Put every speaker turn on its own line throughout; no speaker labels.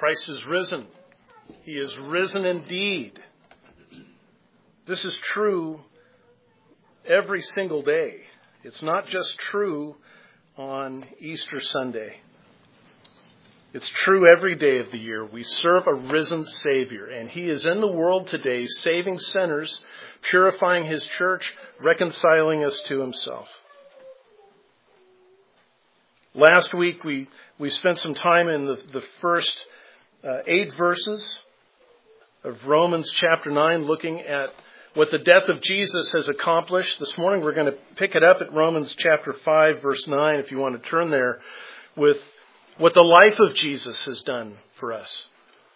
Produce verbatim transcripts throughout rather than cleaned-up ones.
Christ is risen. He is risen indeed. This is true every single day. It's not just true on Easter Sunday. It's true every day of the year. We serve a risen Savior, and He is in the world today, saving sinners, purifying His church, reconciling us to Himself. Last week, we, we spent some time in the, the first uh, eight verses of Romans chapter nine, looking at what the death of Jesus has accomplished. This morning, we're going to pick it up at Romans chapter five, verse nine, if you want to turn there, with what the life of Jesus has done for us.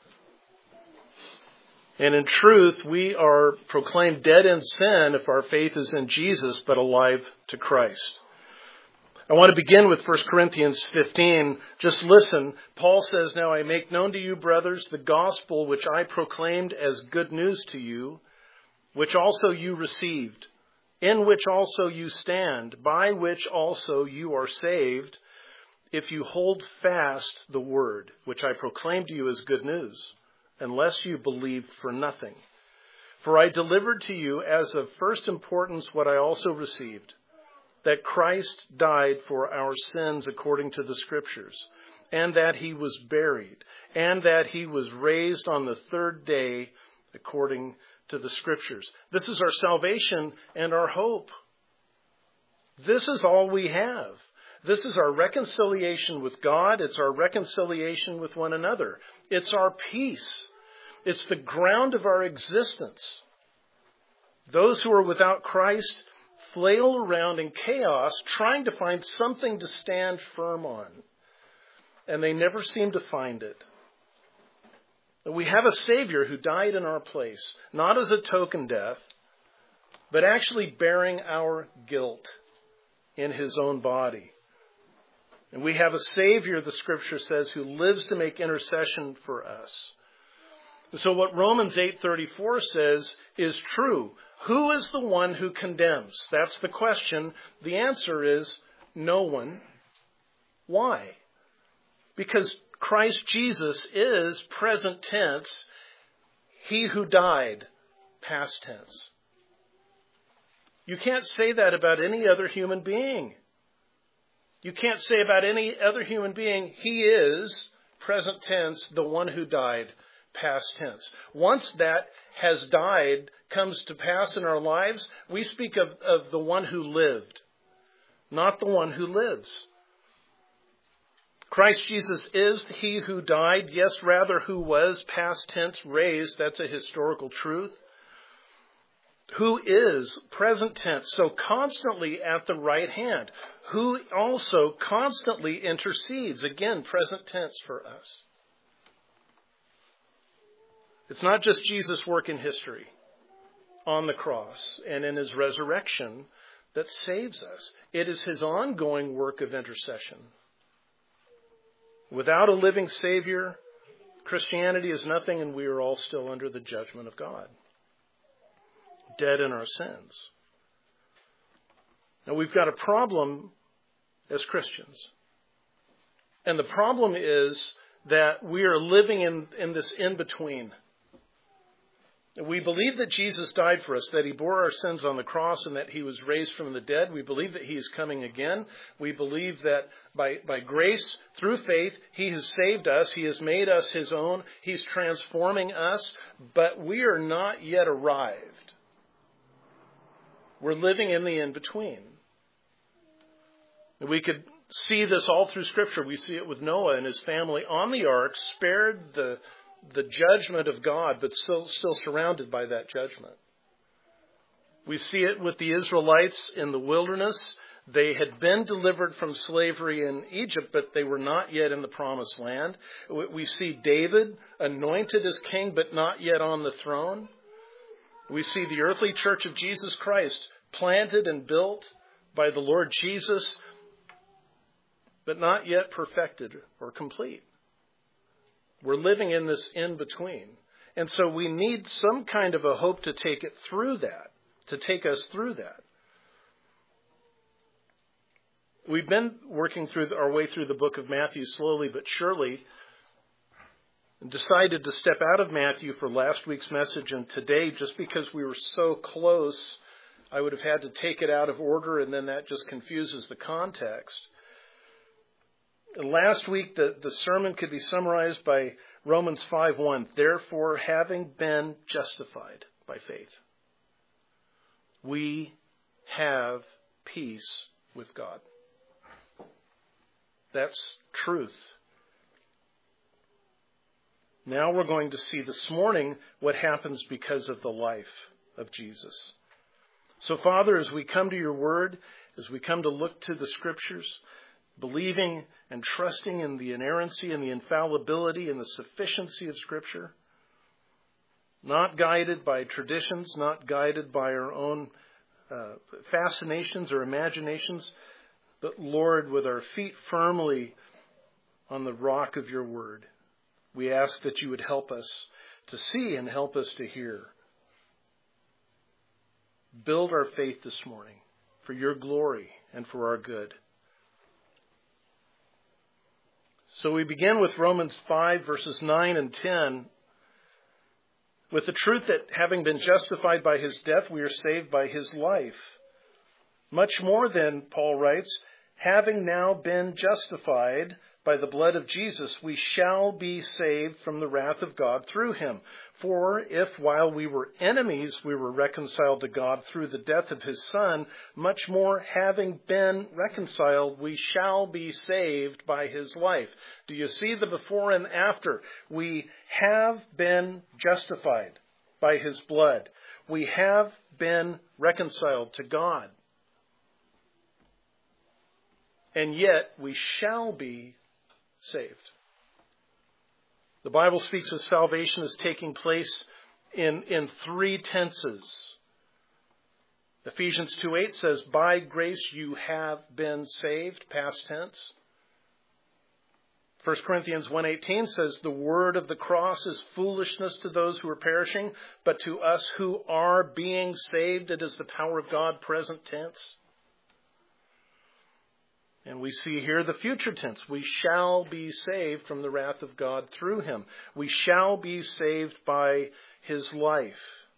And in truth, we are proclaimed dead in sin if our faith is in Jesus, but alive to Christ. I want to begin with First Corinthians fifteen. Just listen. Paul says, "Now I make known to you, brothers, the gospel which I proclaimed as good news to you, which also you received, in which also you stand, by which also you are saved, if you hold fast the word, which I proclaimed to you as good news, unless you believed for nothing. For I delivered to you as of first importance what I also received, that Christ died for our sins according to the Scriptures, and that He was buried, and that He was raised on the third day according to the Scriptures." This is our salvation and our hope. This is all we have. This is our reconciliation with God. It's our reconciliation with one another. It's our peace. It's the ground of our existence. Those who are without Christ flail around in chaos trying to find something to stand firm on. And they never seem to find it. We have a Savior who died in our place, not as a token death, but actually bearing our guilt in His own body. And we have a Savior, the Scripture says, who lives to make intercession for us. So what Romans eight thirty-four says is true. Who is the one who condemns? That's the question. The answer is no one. Why? Because Christ Jesus is present tense, He who died, past tense. You can't say that about any other human being. You can't say about any other human being, He is, present tense, the one who died, past tense. Once that has died, comes to pass in our lives, we speak of, of the one who lived, not the one who lives. Christ Jesus is He who died, yes, rather who was, past tense, raised. That's a historical truth. Who is, present tense, so constantly at the right hand. Who also constantly intercedes, again, present tense for us. It's not just Jesus' work in history on the cross and in His resurrection that saves us. It is His ongoing work of intercession. Without a living Savior, Christianity is nothing, and we are all still under the judgment of God, dead in our sins. Now, we've got a problem as Christians. And the problem is that we are living in, in this in-between. We believe that Jesus died for us, that He bore our sins on the cross, and that He was raised from the dead. We believe that He is coming again. We believe that by, by grace, through faith, He has saved us. He has made us His own. He's transforming us, but we are not yet arrived. We're living in the in-between. We could see this all through Scripture. We see it with Noah and his family on the ark, spared the the judgment of God, but still, still surrounded by that judgment. We see it with the Israelites in the wilderness. They had been delivered from slavery in Egypt, but they were not yet in the promised land. We see David anointed as king, but not yet on the throne. We see the earthly church of Jesus Christ planted and built by the Lord Jesus, but not yet perfected or complete. We're living in this in-between. And so we need some kind of a hope to take it through that, to take us through that. We've been working through our way through the book of Matthew slowly but surely. and decided to step out of Matthew for last week's message and today, just because we were so close, I would have had to take it out of order, and then that just confuses the context. Last week, the, the sermon could be summarized by Romans five one. Therefore, having been justified by faith, we have peace with God. That's truth. Now we're going to see this morning what happens because of the life of Jesus. So, Father, as we come to your word, as we come to look to the Scriptures, believing and trusting in the inerrancy and the infallibility and the sufficiency of Scripture, not guided by traditions, not guided by our own uh, fascinations or imaginations, but, Lord, with our feet firmly on the rock of your word, we ask that you would help us to see and help us to hear. Build our faith this morning for your glory and for our good. So we begin with Romans five, verses nine and ten, with the truth that having been justified by his death, we are saved by his life. Much more than, Paul writes, having now been justified by the blood of Jesus, we shall be saved from the wrath of God through him. For if while we were enemies, we were reconciled to God through the death of his Son, much more having been reconciled, we shall be saved by his life. Do you see the before and after? We have been justified by his blood. We have been reconciled to God. And yet we shall be saved. The Bible speaks of salvation as taking place in, in three tenses. Ephesians two eight says, by grace you have been saved, past tense. First Corinthians one eighteen says, the word of the cross is foolishness to those who are perishing, but to us who are being saved, it is the power of God, present tense. And we see here the future tense. We shall be saved from the wrath of God through him. We shall be saved by his life.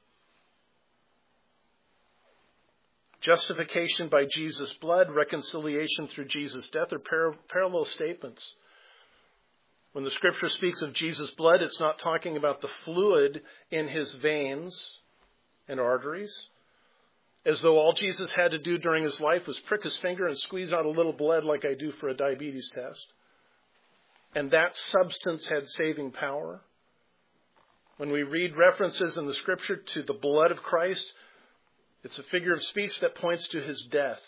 Justification by Jesus' blood, reconciliation through Jesus' death are par- parallel statements. When the Scripture speaks of Jesus' blood, it's not talking about the fluid in his veins and arteries, as though all Jesus had to do during his life was prick his finger and squeeze out a little blood like I do for a diabetes test. And that substance had saving power. When we read references in the Scripture to the blood of Christ, it's a figure of speech that points to his death.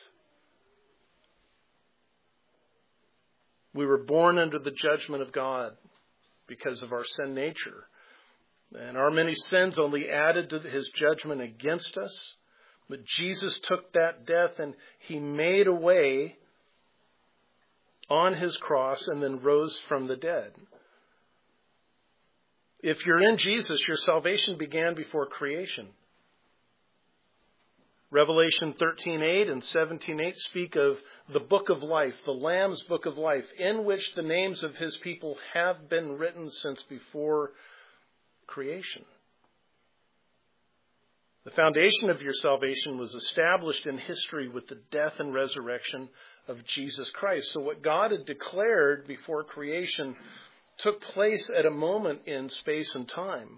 We were born under the judgment of God because of our sin nature. And our many sins only added to his judgment against us. But Jesus took that death and he made a way on his cross and then rose from the dead. If you're in Jesus, your salvation began before creation. Revelation thirteen eight and seventeen eight speak of the book of life, the Lamb's book of life, in which the names of his people have been written since before creation. The foundation of your salvation was established in history with the death and resurrection of Jesus Christ. So what God had declared before creation took place at a moment in space and time.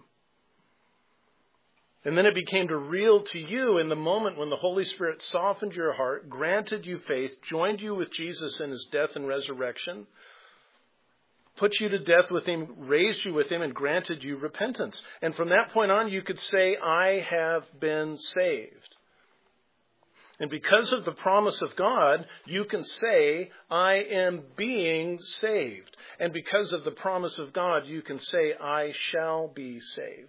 And then it became real to you in the moment when the Holy Spirit softened your heart, granted you faith, joined you with Jesus in his death and resurrection, put you to death with him, raised you with him, and granted you repentance. And from that point on, you could say, I have been saved. And because of the promise of God, you can say, I am being saved. And because of the promise of God, you can say, I shall be saved.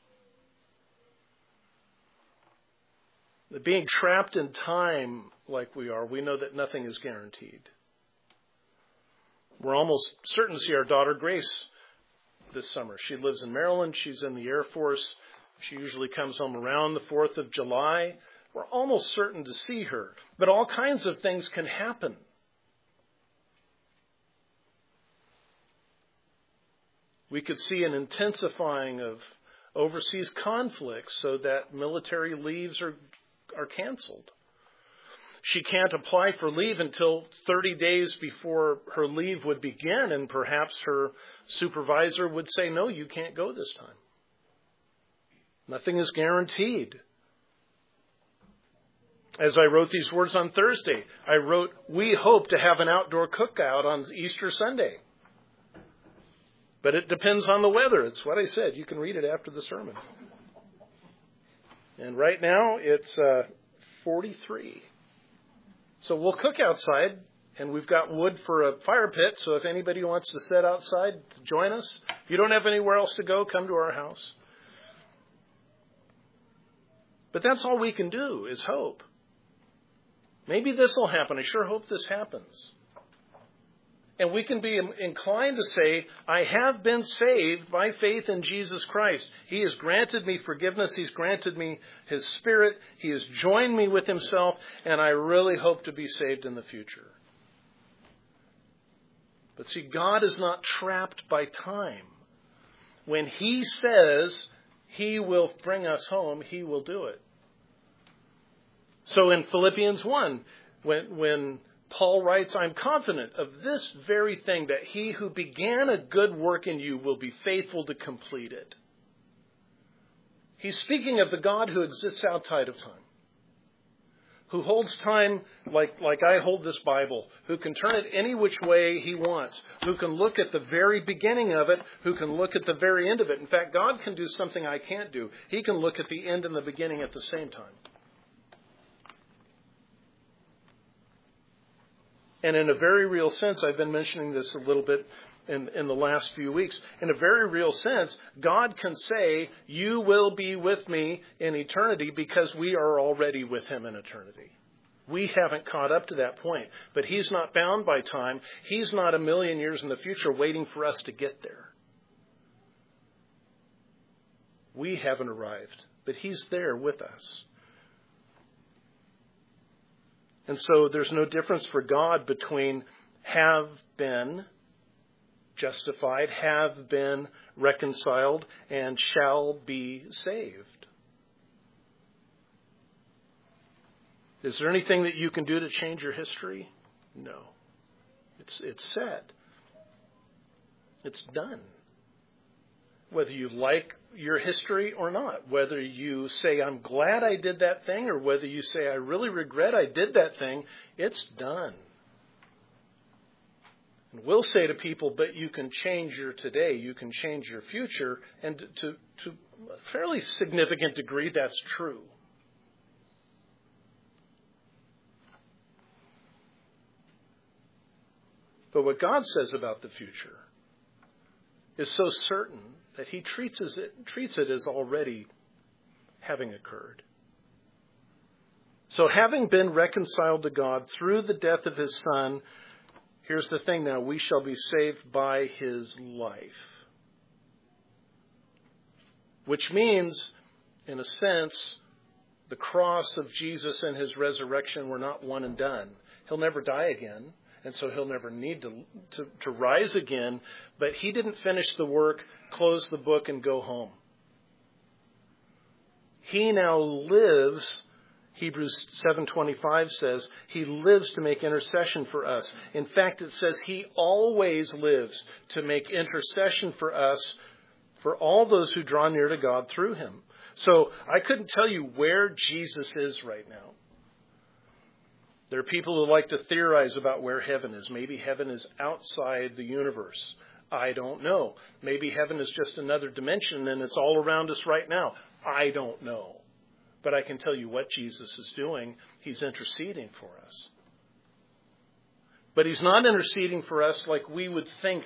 Being trapped in time like we are, we know that nothing is guaranteed. We're almost certain to see our daughter Grace this summer. She lives in Maryland. She's in the Air Force. She usually comes home around the fourth of July. We're almost certain to see her. But all kinds of things can happen. We could see an intensifying of overseas conflicts so that military leaves are, are canceled. She can't apply for leave until thirty days before her leave would begin, and perhaps her supervisor would say, no, you can't go this time. Nothing is guaranteed. As I wrote these words on Thursday, I wrote, we hope to have an outdoor cookout on Easter Sunday. But it depends on the weather. It's what I said. You can read it after the sermon. And right now it's uh, forty-three. So we'll cook outside, and we've got wood for a fire pit, so if anybody wants to sit outside, join us. If you don't have anywhere else to go, come to our house. But that's all we can do is hope. Maybe this will happen. I sure hope this happens. And we can be inclined to say, I have been saved by faith in Jesus Christ. He has granted me forgiveness. He's granted me His Spirit. He has joined me with Himself. And I really hope to be saved in the future. But see, God is not trapped by time. When He says He will bring us home, He will do it. So in Philippians one, when, when Paul writes, I'm confident of this very thing, that He who began a good work in you will be faithful to complete it. He's speaking of the God who exists outside of time, who holds time like, like I hold this Bible, who can turn it any which way He wants, who can look at the very beginning of it, who can look at the very end of it. In fact, God can do something I can't do. He can look at the end and the beginning at the same time. And in a very real sense, I've been mentioning this a little bit in, in the last few weeks. In a very real sense, God can say, you will be with me in eternity because we are already with Him in eternity. We haven't caught up to that point. But He's not bound by time. He's not a million years in the future waiting for us to get there. We haven't arrived, but He's there with us. And so there's no difference for God between have been justified, have been reconciled, and shall be saved. Is there anything that you can do to change your history? No. It's, it's set. It's done. Whether you like your history or not, whether you say, I'm glad I did that thing, or whether you say, I really regret I did that thing, it's done. And we'll say to people, but you can change your today, you can change your future, and to, to a fairly significant degree, that's true. But what God says about the future is so certain that He treats it, treats it as already having occurred. So having been reconciled to God through the death of His Son, here's the thing now, we shall be saved by His life. Which means, in a sense, the cross of Jesus and His resurrection were not one and done. He'll never die again. And so He'll never need to, to, to rise again. But He didn't finish the work, close the book, and go home. He now lives, Hebrews seven twenty-five says, He lives to make intercession for us. In fact, it says He always lives to make intercession for us, for all those who draw near to God through Him. So I couldn't tell you where Jesus is right now. There are people who like to theorize about where heaven is. Maybe heaven is outside the universe. I don't know. Maybe heaven is just another dimension and it's all around us right now. I don't know. But I can tell you what Jesus is doing. He's interceding for us. But He's not interceding for us like we would think.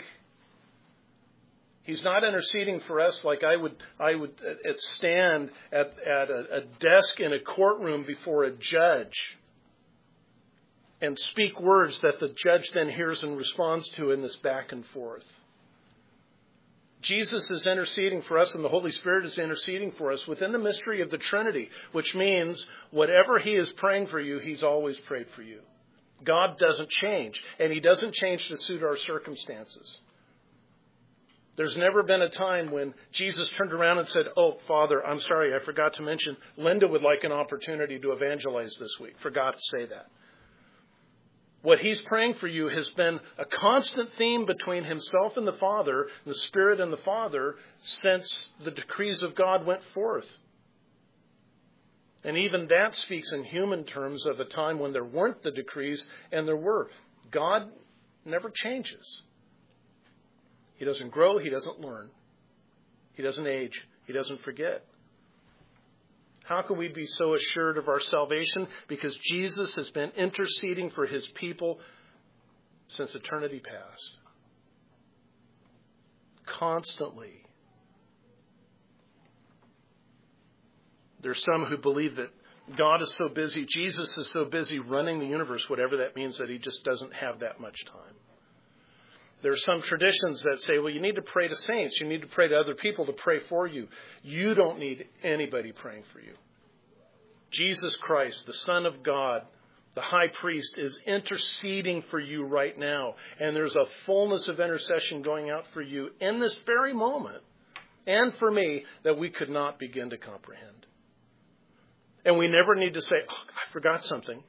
He's not interceding for us like I would I would stand at, at a, a desk in a courtroom before a judge and speak words that the judge then hears and responds to in this back and forth. Jesus is interceding for us and the Holy Spirit is interceding for us within the mystery of the Trinity, which means whatever He is praying for you, He's always prayed for you. God doesn't change, and He doesn't change to suit our circumstances. There's never been a time when Jesus turned around and said, oh, Father, I'm sorry, I forgot to mention, Linda would like an opportunity to evangelize this week. Forgot to say that. What he's praying for you has been a constant theme between himself and the Father, the Spirit and the Father, since the decrees of God went forth. And even that speaks in human terms of a time when there weren't the decrees and there were. God never changes. He doesn't grow. He doesn't learn. He doesn't age. He doesn't forget. How can we be so assured of our salvation? Because Jesus has been interceding for his people since eternity past. Constantly. There's some who believe that God is so busy, Jesus is so busy running the universe, whatever that means, that he just doesn't have that much time. There are some traditions that say, well, you need to pray to saints. You need to pray to other people to pray for you. You don't need anybody praying for you. Jesus Christ, the Son of God, the high priest, is interceding for you right now. And there's a fullness of intercession going out for you in this very moment, and for me, that we could not begin to comprehend. And we never need to say, oh, I forgot something.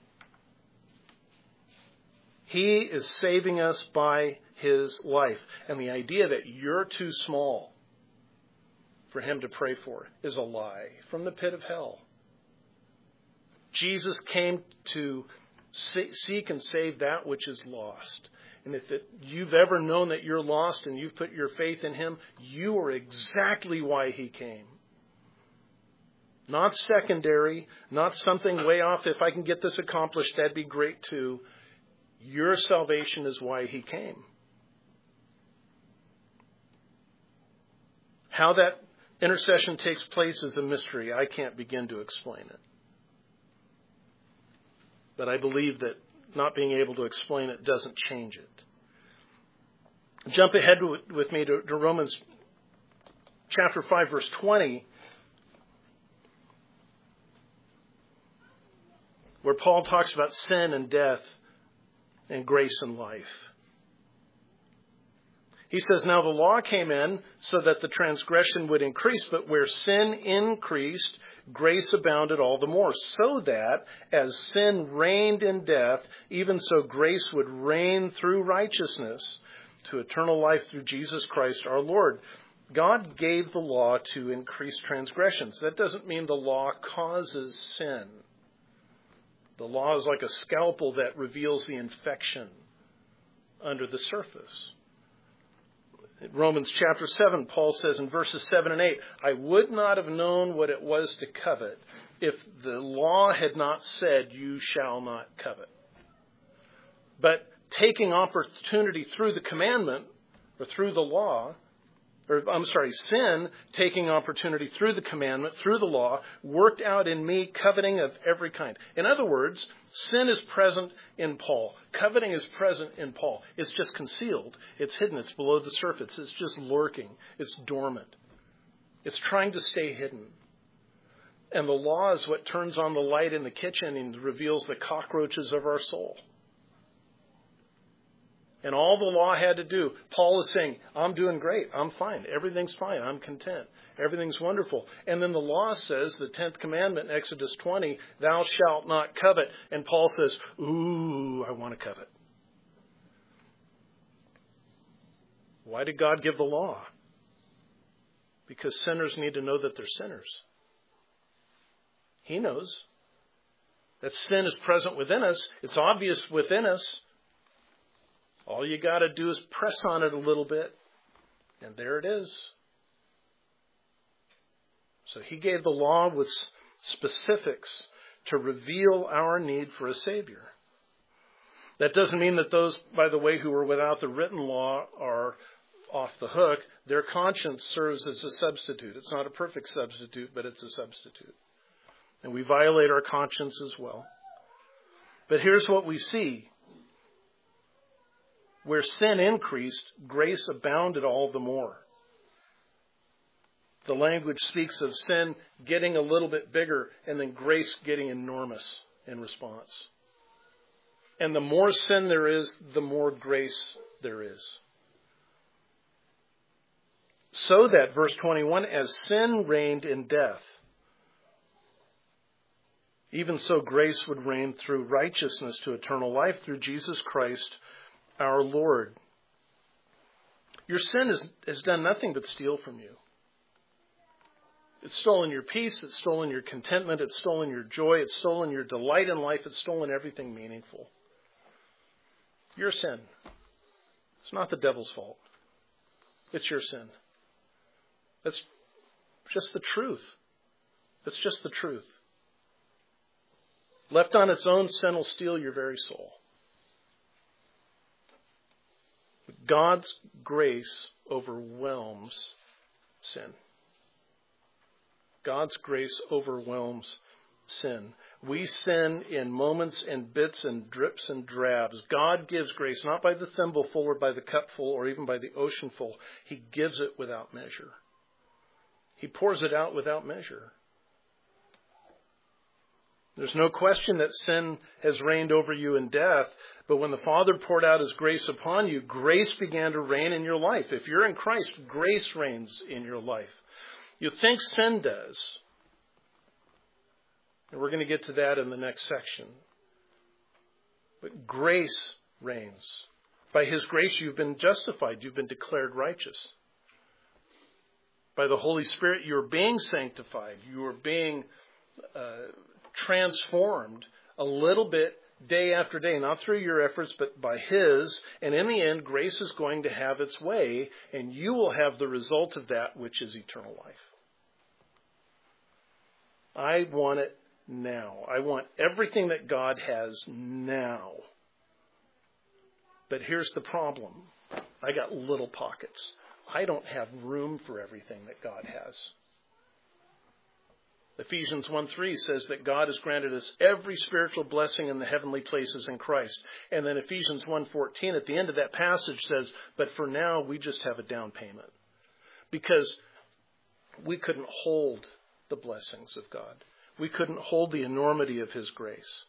He is saving us by his life. And the idea that you're too small for him to pray for is a lie from the pit of hell. Jesus came to seek and save that which is lost. And if it, you've ever known that you're lost and you've put your faith in him, you are exactly why he came. Not secondary, not something way off. If I can get this accomplished, that'd be great too. Your salvation is why he came. How that intercession takes place is a mystery. I can't begin to explain it. But I believe that not being able to explain it doesn't change it. Jump ahead with me to, to Romans chapter five, verse twenty, where Paul talks about sin and death and grace and life. He says, now the law came in so that the transgression would increase, but where sin increased, grace abounded all the more, so that as sin reigned in death, even so grace would reign through righteousness to eternal life through Jesus Christ our Lord. God gave the law to increase transgressions. That doesn't mean the law causes sin. The law is like a scalpel that reveals the infection under the surface. In Romans chapter seven, Paul says in verses seven and eight, I would not have known what it was to covet if the law had not said, you shall not covet. But taking opportunity through the commandment, or through the law, or I'm sorry, sin, taking opportunity through the commandment, through the law, worked out in me coveting of every kind. In other words, sin is present in Paul. Coveting is present in Paul. It's just concealed. It's hidden. It's below the surface. It's just lurking. It's dormant. It's trying to stay hidden. And the law is what turns on the light in the kitchen and reveals the cockroaches of our soul. And all the law had to do, Paul is saying, I'm doing great. I'm fine. Everything's fine. I'm content. Everything's wonderful. And then the law says, the tenth commandment in Exodus twenty, thou shalt not covet. And Paul says, ooh, I want to covet. Why did God give the law? Because sinners need to know that they're sinners. He knows that sin is present within us. It's obvious within us. All you got to do is press on it a little bit, and there it is. So he gave the law with specifics to reveal our need for a Savior. That doesn't mean that those, by the way, who are without the written law are off the hook. Their conscience serves as a substitute. It's not a perfect substitute, but it's a substitute. And we violate our conscience as well. But here's what we see. Where sin increased, grace abounded all the more. The language speaks of sin getting a little bit bigger and then grace getting enormous in response. And the more sin there is, the more grace there is. So that, verse twenty-one, as sin reigned in death, even so grace would reign through righteousness to eternal life through Jesus Christ our Lord. Your sin has, has done nothing but steal from you. It's stolen your peace, it's stolen your contentment, it's stolen your joy, it's stolen your delight in life, it's stolen everything meaningful. Your sin. It's not the devil's fault. It's your sin. That's just the truth. It's just the truth. Left on its own, sin will steal your very soul. God's grace overwhelms sin. God's grace overwhelms sin. We sin in moments and bits and drips and drabs. God gives grace not by the thimbleful or by the cupful or even by the oceanful. He gives it without measure. He pours it out without measure. There's no question that sin has reigned over you in death, but when the Father poured out His grace upon you, grace began to reign in your life. If you're in Christ, grace reigns in your life. You think sin does. And we're going to get to that in the next section. But grace reigns. By His grace, you've been justified. You've been declared righteous. By the Holy Spirit, you're being sanctified. You are being uh, transformed a little bit day after day, not through your efforts, but by His. And in the end, grace is going to have its way, and you will have the result of that, which is eternal life. I want it now. I want everything that God has now. But here's the problem. I got little pockets. I don't have room for everything that God has. Ephesians one three says that God has granted us every spiritual blessing in the heavenly places in Christ. And then Ephesians one fourteen at the end of that passage says, but for now we just have a down payment. Because we couldn't hold the blessings of God. We couldn't hold the enormity of His grace.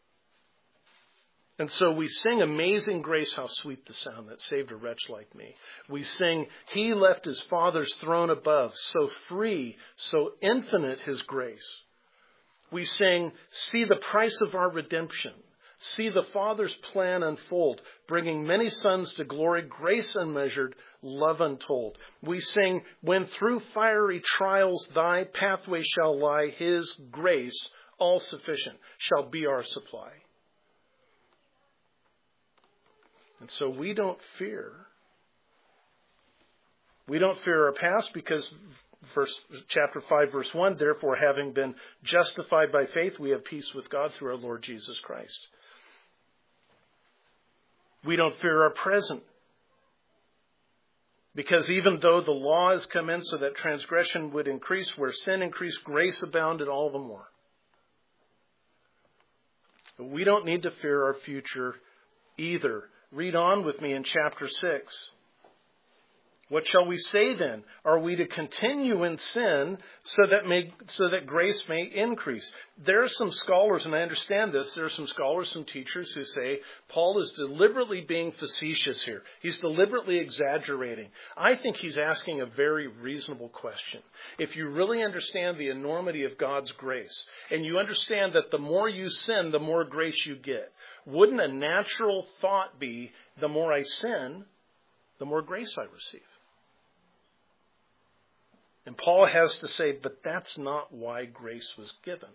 And so we sing Amazing Grace, how sweet the sound that saved a wretch like me. We sing, He left His Father's throne above, so free, so infinite His grace. We sing, see the price of our redemption. See the Father's plan unfold, bringing many sons to glory, grace unmeasured, love untold. We sing, when through fiery trials thy pathway shall lie, His grace, all sufficient, shall be our supply. And so we don't fear. We don't fear our past because verse, chapter five, verse one, therefore having been justified by faith, we have peace with God through our Lord Jesus Christ. We don't fear our present. Because even though the law has come in so that transgression would increase, where sin increased, grace abounded all the more. But we don't need to fear our future either. Read on with me in chapter six. What shall we say then? Are we to continue in sin so that may, so that grace may increase? There are some scholars, and I understand this, there are some scholars and teachers who say Paul is deliberately being facetious here. He's deliberately exaggerating. I think he's asking a very reasonable question. If you really understand the enormity of God's grace, and you understand that the more you sin, the more grace you get, wouldn't a natural thought be, the more I sin, the more grace I receive? And Paul has to say, but that's not why grace was given.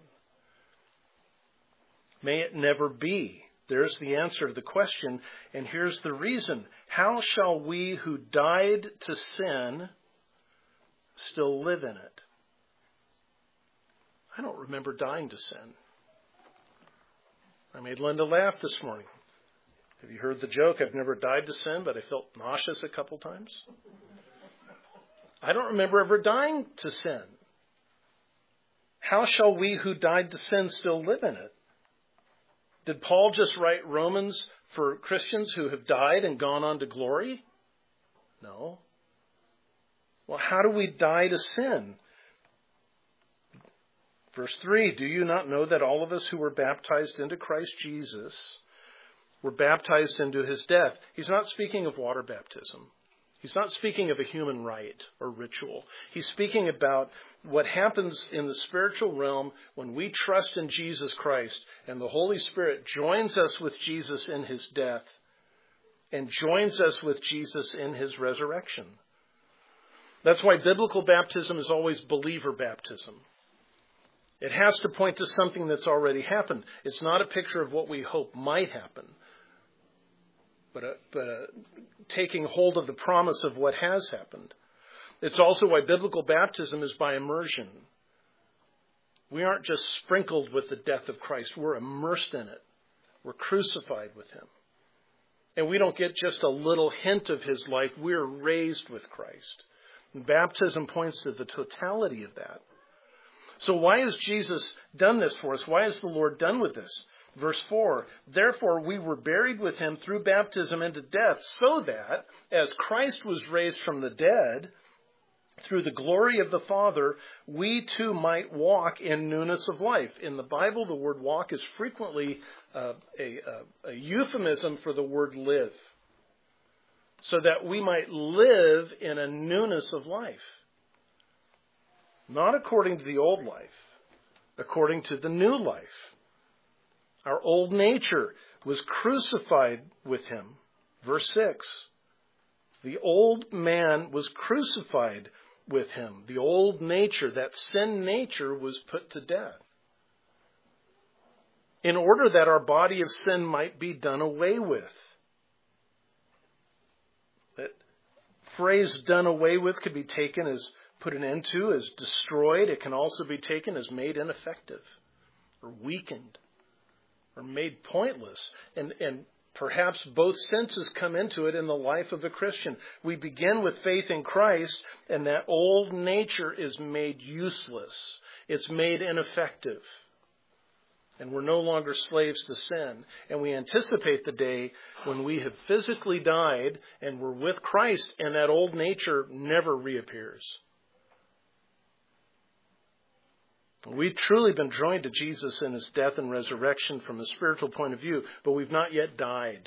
May it never be. There's the answer to the question. And here's the reason. How shall we who died to sin still live in it? I don't remember dying to sin. I made Linda laugh this morning. Have you heard the joke? I've never died to sin, but I felt nauseous a couple times. I don't remember ever dying to sin. How shall we who died to sin still live in it? Did Paul just write Romans for Christians who have died and gone on to glory? No. Well, how do we die to sin? Verse three, do you not know that all of us who were baptized into Christ Jesus were baptized into His death? He's not speaking of water baptism. He's not speaking of a human rite or ritual. He's speaking about what happens in the spiritual realm when we trust in Jesus Christ and the Holy Spirit joins us with Jesus in his death and joins us with Jesus in his resurrection. That's why biblical baptism is always believer baptism. It has to point to something that's already happened. It's not a picture of what we hope might happen, but, a, but a, taking hold of the promise of what has happened. It's also why biblical baptism is by immersion. We aren't just sprinkled with the death of Christ. We're immersed in it. We're crucified with him. And we don't get just a little hint of his life. We're raised with Christ. And baptism points to the totality of that. So why has Jesus done this for us? Why has the Lord done with this? Verse four, therefore we were buried with him through baptism into death, so that, as Christ was raised from the dead, through the glory of the Father, we too might walk in newness of life. In the Bible, the word walk is frequently uh, a, a, a euphemism for the word live. So that we might live in a newness of life. Not according to the old life, according to the new life. Our old nature was crucified with him. Verse six. The old man was crucified with him. The old nature, that sin nature, was put to death. In order that our body of sin might be done away with. That phrase done away with could be taken as put an end to, as destroyed. It can also be taken as made ineffective or weakened or made pointless. And, and perhaps both senses come into it in the life of a Christian. We begin with faith in Christ, and that old nature is made useless. It's made ineffective. And we're no longer slaves to sin. And we anticipate the day when we have physically died and we're with Christ, and that old nature never reappears. We've truly been joined to Jesus in his death and resurrection from a spiritual point of view, but we've not yet died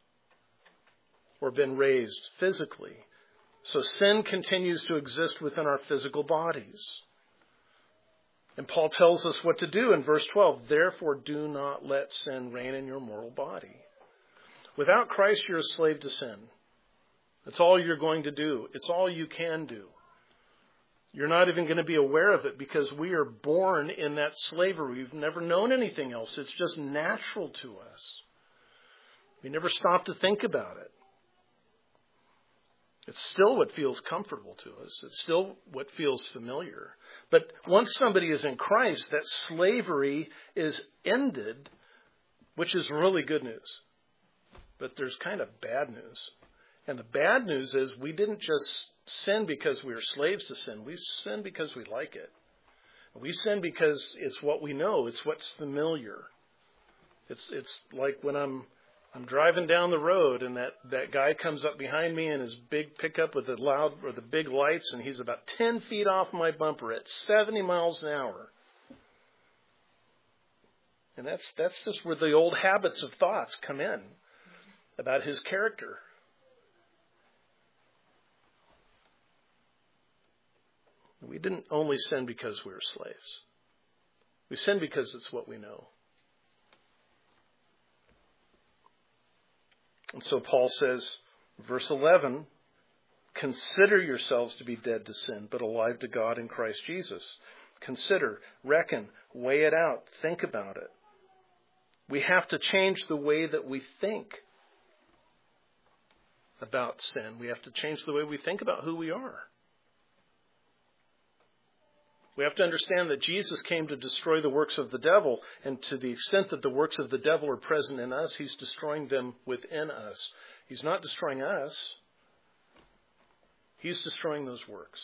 or been raised physically. So sin continues to exist within our physical bodies. And Paul tells us what to do in verse twelve. Therefore, do not let sin reign in your mortal body. Without Christ, you're a slave to sin. It's all you're going to do. It's all you can do. You're not even going to be aware of it because we are born in that slavery. We've never known anything else. It's just natural to us. We never stop to think about it. It's still what feels comfortable to us. It's still what feels familiar. But once somebody is in Christ, that slavery is ended, which is really good news. But there's kind of bad news. And the bad news is we didn't just sin because we were slaves to sin. We sin because we like it. We sin because it's what we know. It's what's familiar. It's it's like when I'm I'm driving down the road and that, that guy comes up behind me in his big pickup with the loud or the big lights, and he's about ten feet off my bumper at seventy miles an hour. And that's that's just where the old habits of thoughts come in about his character. We didn't only sin because we were slaves. We sin because it's what we know. And so Paul says, verse eleven, consider yourselves to be dead to sin, but alive to God in Christ Jesus. Consider, reckon, weigh it out, think about it. We have to change the way that we think about sin. We have to change the way we think about who we are. We have to understand that Jesus came to destroy the works of the devil, and to the extent that the works of the devil are present in us, he's destroying them within us. He's not destroying us. He's destroying those works.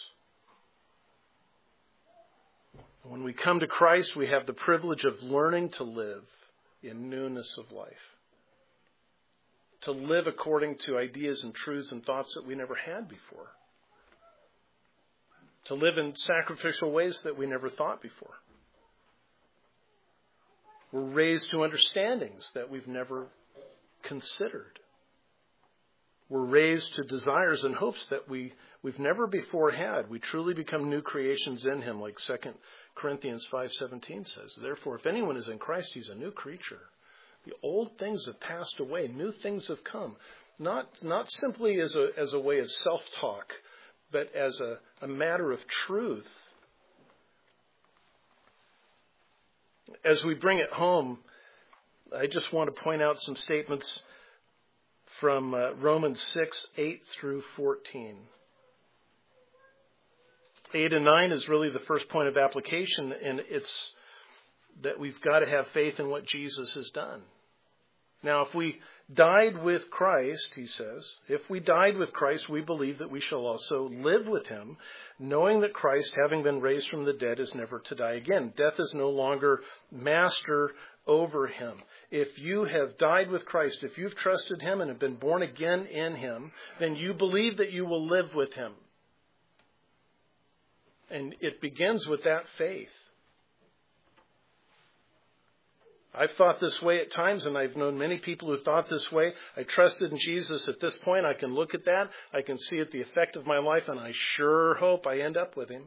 When we come to Christ, we have the privilege of learning to live in newness of life. To live according to ideas and truths and thoughts that we never had before. To live in sacrificial ways that we never thought before. We're raised to understandings that we've never considered. we're raised to desires and hopes that we, we've never before had. We truly become new creations in him, like Second Corinthians five seventeen says. Therefore, if anyone is in Christ, he's a new creature. The old things have passed away. New things have come. Not, not simply as a, as a way of self-talk, but as a, a matter of truth. As we bring it home, I just want to point out some statements from uh, Romans six, eight through fourteen. eight and nine is really the first point of application, and it's that we've got to have faith in what Jesus has done. Now, if we died with Christ, he says, if we died with Christ, we believe that we shall also live with him, knowing that Christ, having been raised from the dead, is never to die again. Death is no longer master over him. If you have died with Christ, if you've trusted him and have been born again in him, then you believe that you will live with him. And it begins with that faith. I've thought this way at times, and I've known many people who thought this way. I trusted in Jesus at this point. I can look at that. I can see it the effect of my life, and I sure hope I end up with him.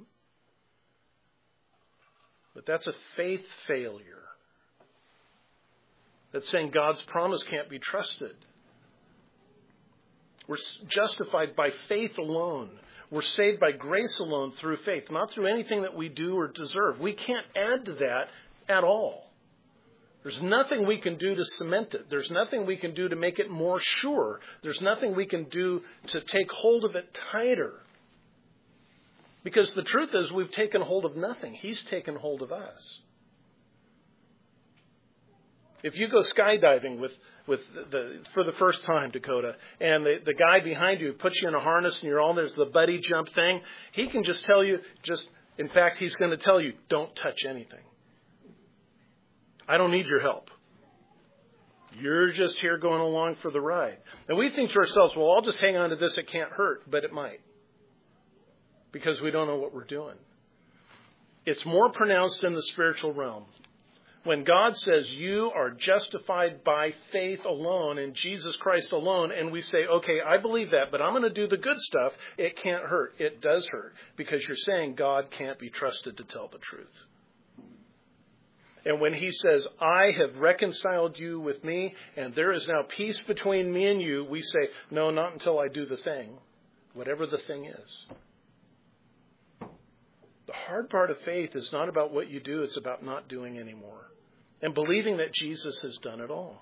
But that's a faith failure. That's saying God's promise can't be trusted. We're justified by faith alone. We're saved by grace alone through faith, not through anything that we do or deserve. We can't add to that at all. There's nothing we can do to cement it. There's nothing we can do to make it more sure. There's nothing we can do to take hold of it tighter. Because the truth is, we've taken hold of nothing. He's taken hold of us. If you go skydiving with, with the, for the first time, Dakota, and the, the guy behind you puts you in a harness and you're all, there's the buddy jump thing, he can just tell you, just, in fact, he's going to tell you, don't touch anything. I don't need your help. You're just here going along for the ride. And we think to ourselves, well, I'll just hang on to this. It can't hurt, but it might. Because we don't know what we're doing. It's more pronounced in the spiritual realm. When God says you are justified by faith alone in Jesus Christ alone, and we say, okay, I believe that, but I'm going to do the good stuff, it can't hurt. It does hurt. Because you're saying God can't be trusted to tell the truth. And when he says, I have reconciled you with me, and there is now peace between me and you, we say, no, not until I do the thing, whatever the thing is. The hard part of faith is not about what you do, it's about not doing anymore. And believing that Jesus has done it all.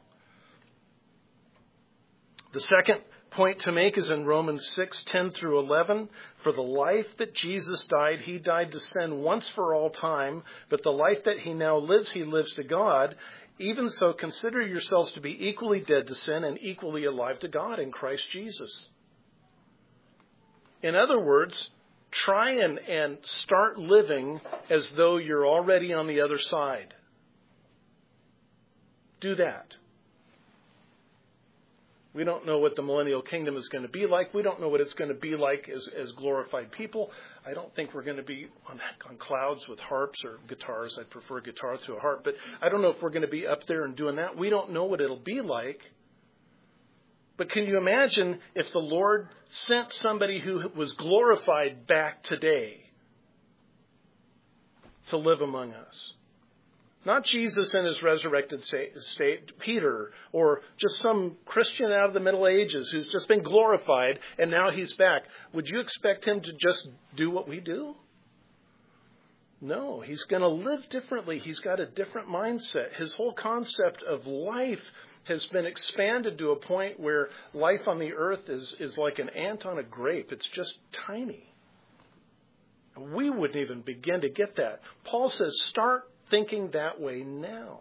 The second point to make is in Romans six, ten through eleven. For the life that Jesus died, he died to sin once for all time, but the life that he now lives, he lives to God. Even so, consider yourselves to be equally dead to sin and equally alive to God in Christ Jesus. In other words, try and, and start living as though you're already on the other side. Do that. We don't know what the millennial kingdom is going to be like. We don't know what it's going to be like as, as glorified people. I don't think we're going to be on, on clouds with harps or guitars. I prefer guitar to a harp. But I don't know if we're going to be up there and doing that. We don't know what it'll be like. But can you imagine if the Lord sent somebody who was glorified back today to live among us? Not Jesus in his resurrected state, Peter, or just some Christian out of the Middle Ages who's just been glorified and now he's back. Would you expect him to just do what we do? No, he's going to live differently. He's got a different mindset. His whole concept of life has been expanded to a point where life on the earth is, is like an ant on a grape. It's just tiny. We wouldn't even begin to get that. Paul says, start thinking that way now.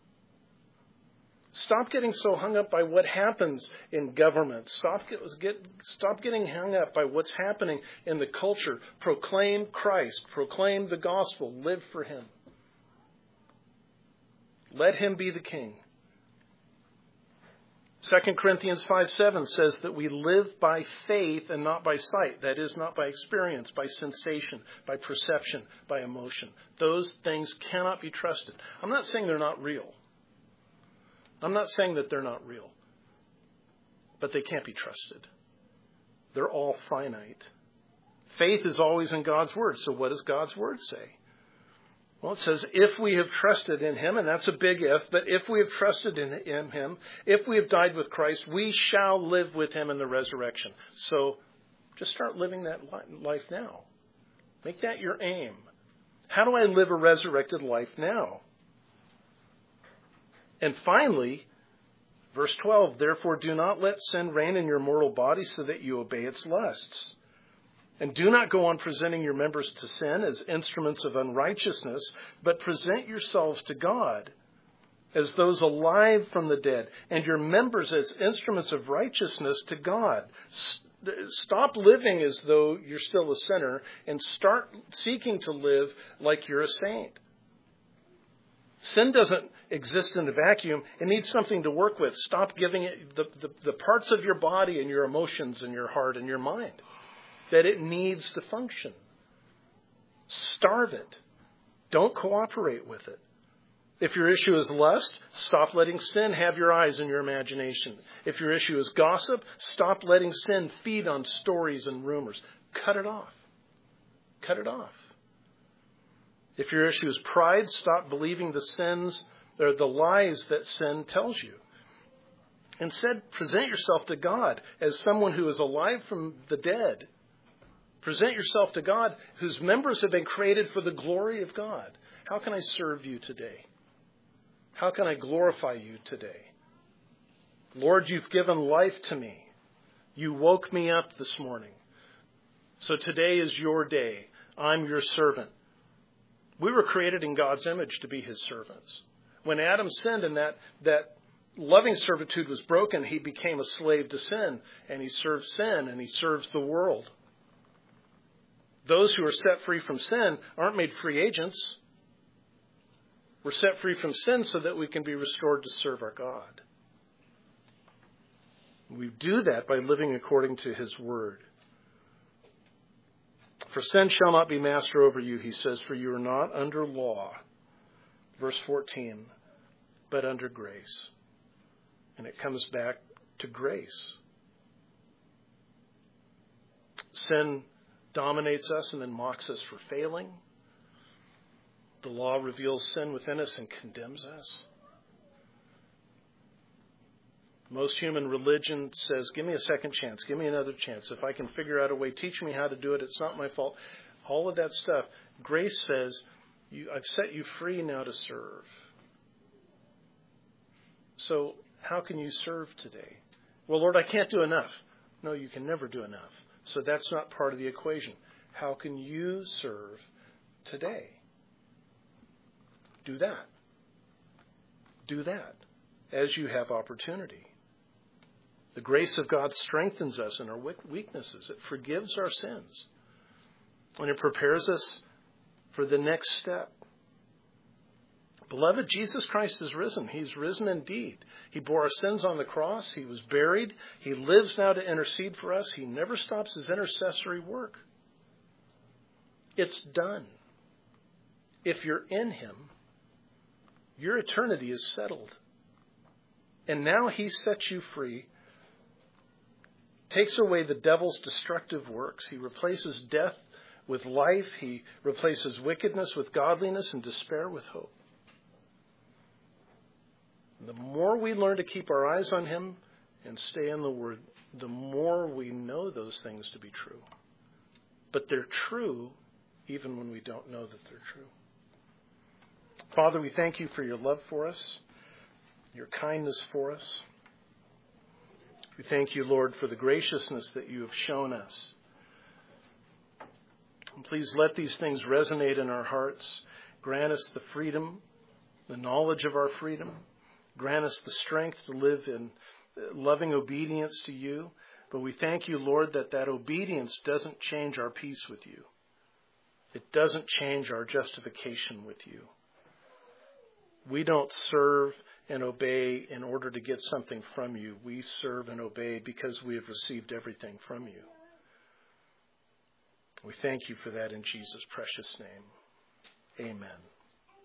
Stop getting so hung up by what happens in government. Stop, get, get, stop getting hung up by what's happening in the culture. Proclaim Christ. Proclaim the gospel. Live for him. Let him be the king. Second Corinthians five seven says that we live by faith and not by sight. That is, not by experience, by sensation, by perception, by emotion. Those things cannot be trusted. I'm not saying they're not real. I'm not saying that they're not real. But they can't be trusted. They're all finite. Faith is always in God's Word. So what does God's Word say? Well, it says, if we have trusted in Him, and that's a big if, but if we have trusted in, in Him, if we have died with Christ, we shall live with Him in the resurrection. So just start living that life now. Make that your aim. How do I live a resurrected life now? And finally, verse twelve, therefore do not let sin reign in your mortal body so that you obey its lusts. And do not go on presenting your members to sin as instruments of unrighteousness, but present yourselves to God as those alive from the dead, and your members as instruments of righteousness to God. Stop living as though you're still a sinner and start seeking to live like you're a saint. Sin doesn't exist in a vacuum. It needs something to work with. Stop giving it the, the, the parts of your body and your emotions and your heart and your mind that it needs to function. Starve it. Don't cooperate with it. If your issue is lust, stop letting sin have your eyes and your imagination. If your issue is gossip, stop letting sin feed on stories and rumors. Cut it off. Cut it off. If your issue is pride, stop believing the sins or the lies that sin tells you. Instead, present yourself to God as someone who is alive from the dead. Present yourself to God whose members have been created for the glory of God. How can I serve you today? How can I glorify you today? Lord, you've given life to me. You woke me up this morning. So today is your day. I'm your servant. We were created in God's image to be His servants. When Adam sinned and that, that loving servitude was broken, he became a slave to sin, and he serves sin, and he serves the world. Those who are set free from sin aren't made free agents. We're set free from sin so that we can be restored to serve our God. We do that by living according to His Word. For sin shall not be master over you, He says, for you are not under law. Verse fourteen, but under grace. And it comes back to grace. Sin dominates us and then mocks us for failing. The law reveals sin within us and condemns us. Most human religion says, give me a second chance, give me another chance. If I can figure out a way, teach me how to do it. It's not my fault. All of that stuff. Grace says, you, I've set you free now to serve. So how can you serve today? Well, Lord, I can't do enough. No, you can never do enough. So that's not part of the equation. How can you serve today? Do that. Do that as you have opportunity. The grace of God strengthens us in our weaknesses. It forgives our sins. And it prepares us for the next step. Beloved, Jesus Christ is risen. He's risen indeed. He bore our sins on the cross. He was buried. He lives now to intercede for us. He never stops His intercessory work. It's done. If you're in Him, your eternity is settled. And now He sets you free, takes away the devil's destructive works. He replaces death with life. He replaces wickedness with godliness and despair with hope. The more we learn to keep our eyes on Him and stay in the Word, the more we know those things to be true. But they're true even when we don't know that they're true. Father, we thank You for Your love for us, Your kindness for us. We thank You, Lord, for the graciousness that You have shown us. And please let these things resonate in our hearts. Grant us the freedom, the knowledge of our freedom. Grant us the strength to live in loving obedience to You. But we thank You, Lord, that that obedience doesn't change our peace with You. It doesn't change our justification with You. We don't serve and obey in order to get something from You. We serve and obey because we have received everything from You. We thank You for that in Jesus' precious name. Amen.